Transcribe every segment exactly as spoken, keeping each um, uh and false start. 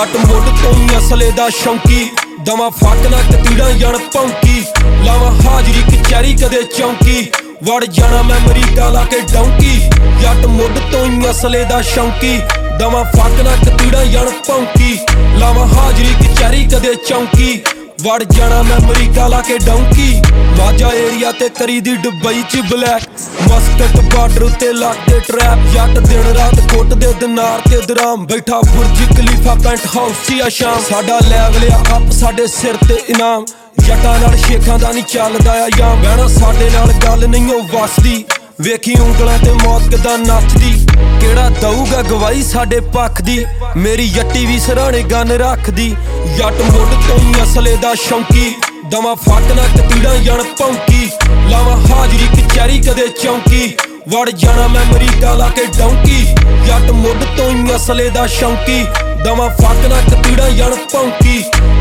जट मुड तो ही असले दा शौकी दवा फक ना कतीड़ा जन भौंकी लावा हाजरी कचहरी कदे चौंकी वड़ जाना मैं अमरीका ला के डौंकी जट मुड तो ही असले दा शौकी दवा फक ना कतीड़ा जन भौंकी लावा हाजरी कचहरी कदे चौंकी वड़ जाना मैं अमरीका ला के डौंकी माजा एरिया ते करी दी दुबई च ब्लैक मस्कट बार्डर उत्ते लाते ट्रैप जट दिन रात कोट दे दिनार ते दराम बैठा बुर्ज खलीफा पेंट हाउस च शाम साडा लेवल अप साडे सिर ते इनाम जटां नाल शेखां दा नहीं चलदा आ याम बहना साडे नाल गल नहीं ओ वसदी वेखी ਉਂਗਲਾਂ ते मौत किदां नचदी केड़ा दऊगा गवाही साडे पक्ख दी मेरी यट्टी भी सराणे गन रखदी जट मुड तो ही असले दा शौकी दवा फट ना कतीड़ा जन भौंकी लावा हाजरी कचहरी कदे चौंकी वड़ जाना मैं अमरीका ला के डौंकी जट मुड तो ही असले दा शौकी दवा फट ना कतीड़ा जन भौंकी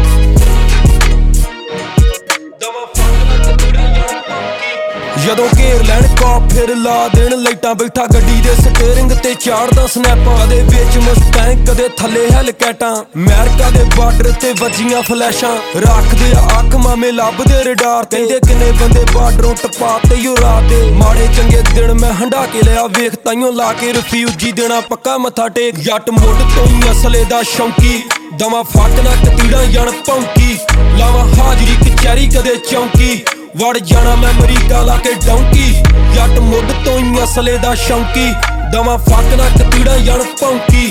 जदों घेर लैन कॉप फिर ला देन लाइटां बैठा गड्डी दे स्टेयरिंग ते चाड़दा स्नैपां कदे विच मस्टैंग कदे थल्ले हैलकैटां अमेरिका दे बार्डर ते वजियां फ्लैशां रखदे अख मामे लभदे रडार कहंदे किन्ने बंदे बार्डरों टपा ते यो रात दे माड़े चंगे दिन मैं हंडा के लिया वेख ताइयों ला के रिफ्यूजी देना पक्का मत्था टेक जट मुड तो ही असले दा शौकी दवा फट ना कतीड़ा जन भौंकी लावा हाजरी कचहरी कदे चौंकी वड़ जाना मैं अमरीका ला के डौंकी जट मुड तो ही असले दा शौकी दवा फक ना कतीड़ा जन भौंकी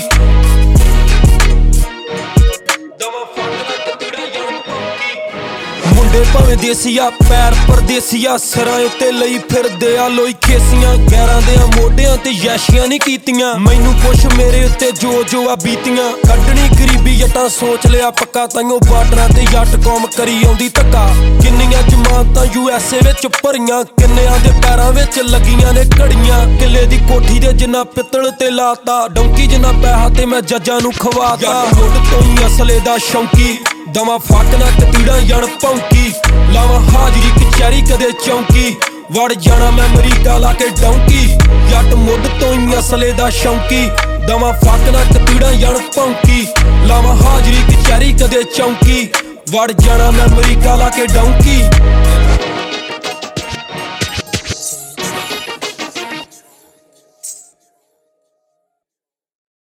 मुंडे भावें देसिया पैर परदेसिया सरां उत्ते लई फिरदे आ लोई खेसियां गैरां देयां मोढियां ते यैशियां नहीं कीतियां मैनू पुछ मेरे उत्ते जो जो आ बीतियां कड्ढनी गरीबी जटां सोच लिया पक्का ताइयों बार्डरां ते जट कौम करी आउंदी धक्का किन्नियां जमानतां यूएसए विच भरियां किन्नियां दे पैरां विच लगियां ने घड़ियां किले दी कोठी दे जिन्ना पित्तल ते लाता डौंकी जिन्ना पैहा ते मैं जज्जां नू खवाता मुड तो ही असले दा शौकी दवा फक ना कतीड़ा जन भौंकी लावा हाजरी कचहरी कदे चौंकी वड़ जाना मैं अमरीका ला के डौंकी जट मुड तो ही असले दा शौकी दवा फक ना कतीड़ा जन भौंकी लावा हाजरी कचहरी कदे चौंकी वड़ जाना मैं अमरीका ला के डौंकी।